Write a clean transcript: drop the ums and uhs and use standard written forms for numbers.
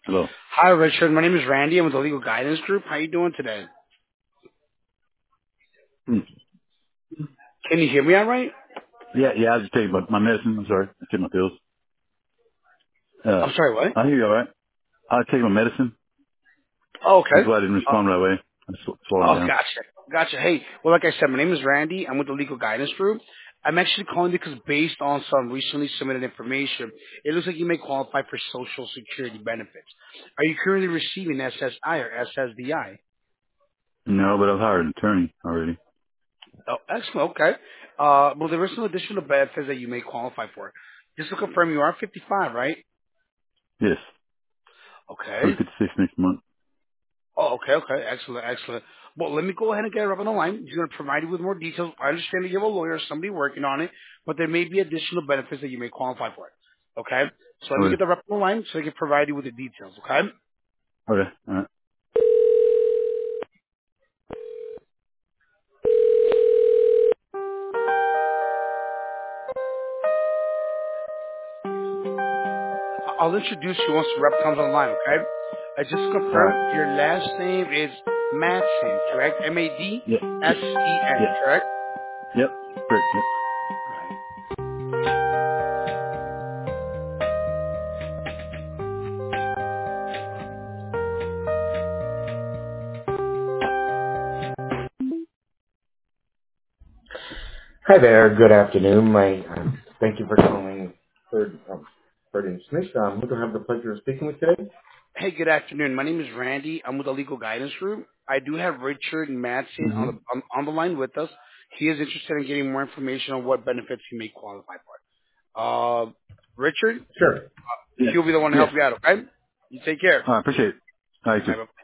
Hello. Hi, Richard. My name is Randy. I'm with the Legal Guidance Group. How you doing today? Hmm. Can you hear me all right? Yeah, I was just taking my medicine. I'm sorry. I took my pills. I'm sorry, what? I hear you all right. I was taking my medicine. Oh, That's okay. why I didn't respond right away. I slowed it down. Gotcha. Gotcha. Hey, well, like I said, my name is Randy. I'm with the Legal Guidance Group. I'm actually calling because based on some recently submitted information, it looks like you may qualify for Social Security benefits. Are you currently receiving SSI or SSDI? No, but I've hired an attorney already. Oh, excellent. Okay. Well, there are some additional benefits that you may qualify for. Just to confirm, you are 55, right? Yes. I'm Okay. 56 next month. Oh, okay. Excellent, excellent. Well, let me go ahead and get it up on the line. He's going to provide you with more details. I understand that you have a lawyer, somebody working on it, but there may be additional benefits that you may qualify for. Okay? So let me Okay. get the rep on the line so he can provide you with the details, okay? Okay. All right. I'll introduce you once the rep comes on the line, okay? I just All confirmed right. your last name is Madsen, correct? Yeah. Yeah. M-A-D-S-E-N, Yeah. correct? Yep. Great. Yep. Hi there. Good afternoon. Thank you for calling Ferd Smith. Who do I have the pleasure of speaking with today? Hey, good afternoon. My name is Randy. I'm with the Legal Guidance Group. I do have Richard Madsen Mm-hmm. on the line with us. He is interested in getting more information on what benefits he may qualify for. Richard, Sure. Yeah. he'll be the one to Yes. help you out, okay? You take care. All right. Appreciate it. All right. Bye. Too.